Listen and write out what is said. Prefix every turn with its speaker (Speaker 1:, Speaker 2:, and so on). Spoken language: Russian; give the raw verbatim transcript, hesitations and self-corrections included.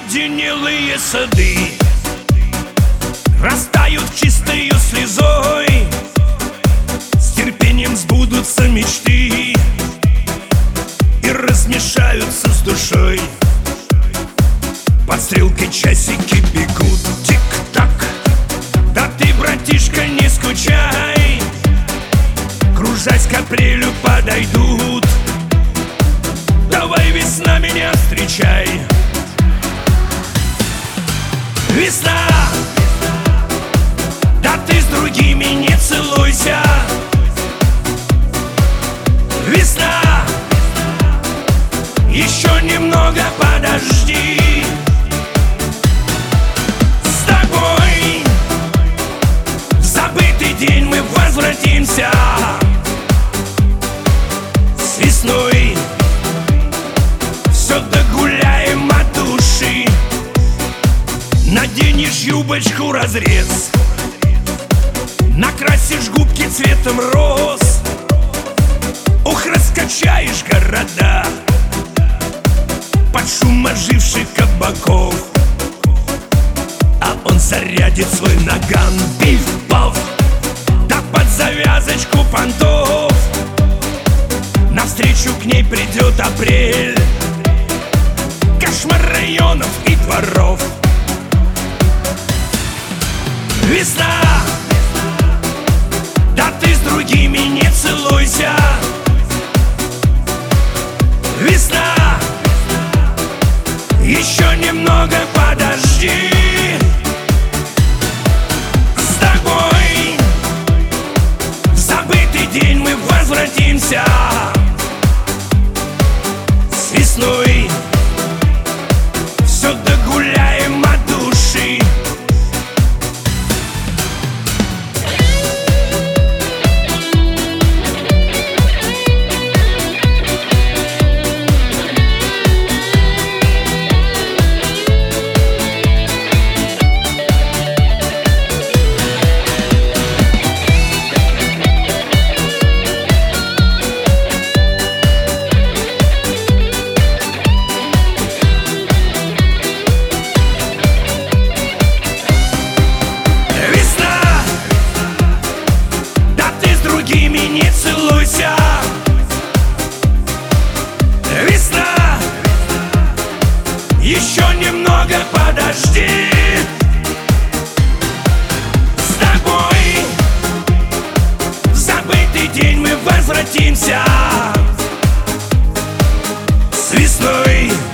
Speaker 1: Оледенелые сады растают чистою слезой, с терпением сбудутся мечты и размешаются с душой. Под стрелкой часики бегут, тик-так. Да ты, братишка, не скучай, кружась к апрелю подойдут. Давай, весна, меня встречай. Весна, да ты с другими не целуйся. Весна, еще немного подожди. С тобой в забытый день мы возвратимся. С весной все догуляем от души. Наденешь юбочку разрез, накрасишь губки цветом роз. Ох, раскачаешь города под шум оживших кабаков. А он зарядит свой наган, пиф-паф, да под завязочку понтов. Навстречу к ней придет апрель, кошмар районов и дворов. Весна, да ты с другими не целуйся. Весна, еще немного подожди. С тобой в забытый день мы возвратимся. С весной все догуляем от души. Не целуйся. Весна, еще немного подожди. С тобой в забытый день мы возвратимся. С весной